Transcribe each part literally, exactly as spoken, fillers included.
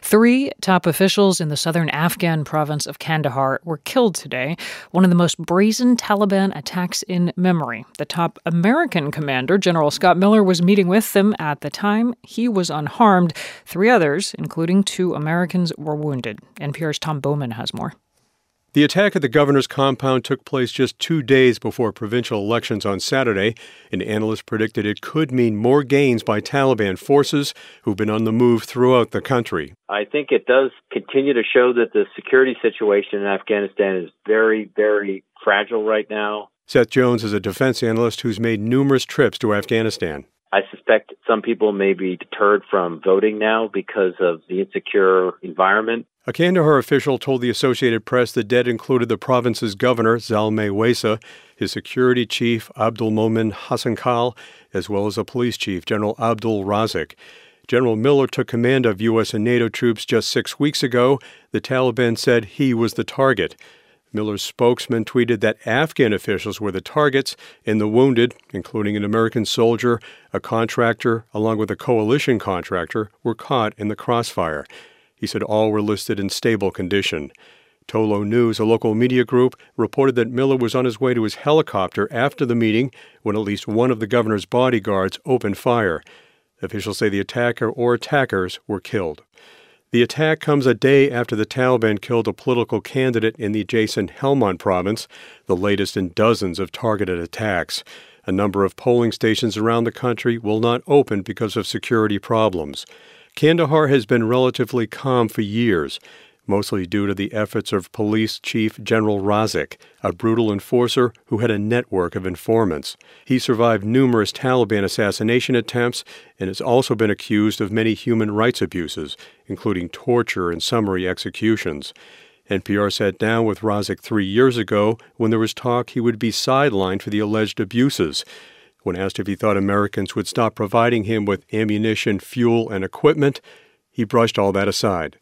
Three top officials in the southern Afghan province of Kandahar were killed today, one of the most brazen Taliban attacks in memory. The top American commander, General Scott Miller, was meeting with them at the time. He was unharmed. Three others, including two Americans, were wounded. N P R's Tom Bowman has more. The attack at the governor's compound took place just two days before provincial elections on Saturday, and analysts predicted it could mean more gains by Taliban forces who've been on the move throughout the country. I think it does continue to show that the security situation in Afghanistan is very, very fragile right now. Seth Jones is a defense analyst who's made numerous trips to Afghanistan. I suspect some people may be deterred from voting now because of the insecure environment. A Kandahar official told the Associated Press the dead included the province's governor, Zalmay Wesa, his security chief, Abdul Momin Hassankal, as well as a police chief, General Abdul Razik. General Miller took command of U S and NATO troops just six weeks ago. The Taliban said he was the target. Miller's spokesman tweeted that Afghan officials were the targets and the wounded, including an American soldier, a contractor, along with a coalition contractor, were caught in the crossfire. He said all were listed in stable condition. Tolo News, a local media group, reported that Miller was on his way to his helicopter after the meeting when at least one of the governor's bodyguards opened fire. Officials say the attacker or attackers were killed. The attack comes a day after the Taliban killed a political candidate in the adjacent Helmand province, the latest in dozens of targeted attacks. A number of polling stations around the country will not open because of security problems. Kandahar has been relatively calm for years, mostly due to the efforts of Police Chief General Razik, a brutal enforcer who had a network of informants. He survived numerous Taliban assassination attempts and has also been accused of many human rights abuses, including torture and summary executions. N P R sat down with Razik three years ago when there was talk he would be sidelined for the alleged abuses. When asked if he thought Americans would stop providing him with ammunition, fuel, and equipment, he brushed all that aside.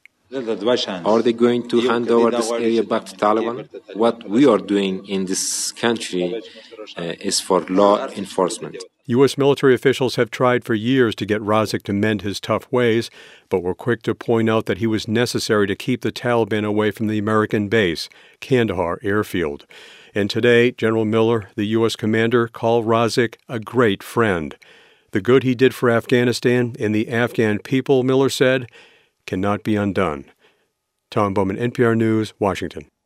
Are they going to hand over this area back to Taliban? What we are doing in this country uh, is for law enforcement. U S military officials have tried for years to get Razik to mend his tough ways, but were quick to point out that he was necessary to keep the Taliban away from the American base, Kandahar Airfield. And today, General Miller, the U S commander, called Razik a great friend. The good he did for Afghanistan and the Afghan people, Miller said, cannot be undone. Tom Bowman, N P R News, Washington.